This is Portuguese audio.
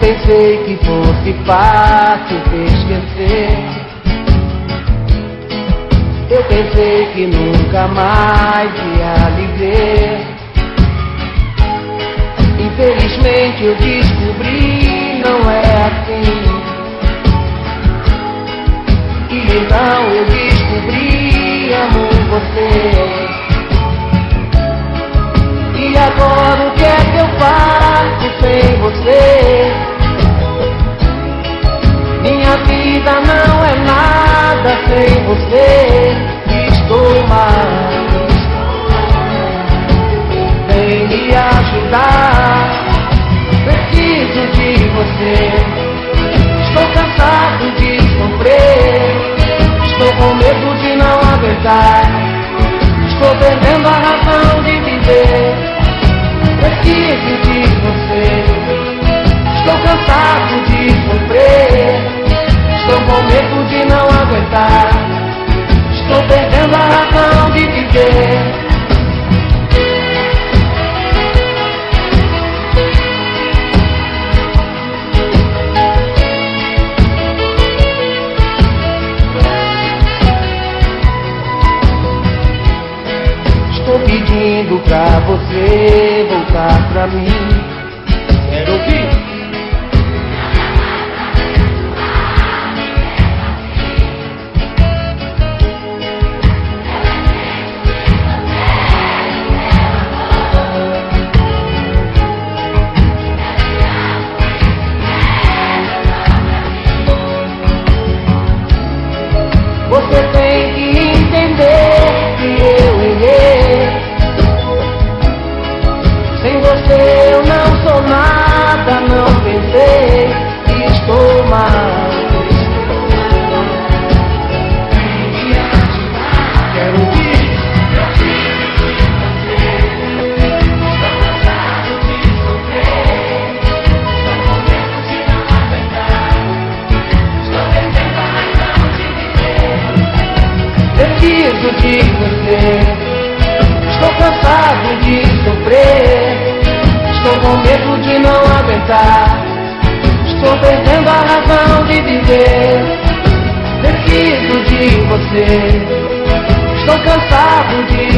pensei que fosse fácil te esquecer. Eu pensei que nunca mais ia lhe ver. Infelizmente eu descobri, não é assim. E então eu descobri, amo você. E agora o que é que eu faço sem você? Minha vida não é nada sem você. Estou mal. Vem me ajudar. Preciso de você. Estou cansado de sofrer. Estou com medo de não aguentar. Estou perdendo a razão de viver. Preciso de você. Estou cansado de sofrer. Estou com medo de não aguentar. Estou perdendo a razão de viver. Estou pedindo pra você voltar pra mim. Quero ouvir. Você tem que entender que eu errei. Sem você eu não sou nada, não pensei que estou mal. Quero ouvir. Preciso de você. Estou cansado de sofrer. Estou com medo de não aguentar. Estou perdendo a razão de viver. Preciso de você. Estou cansado de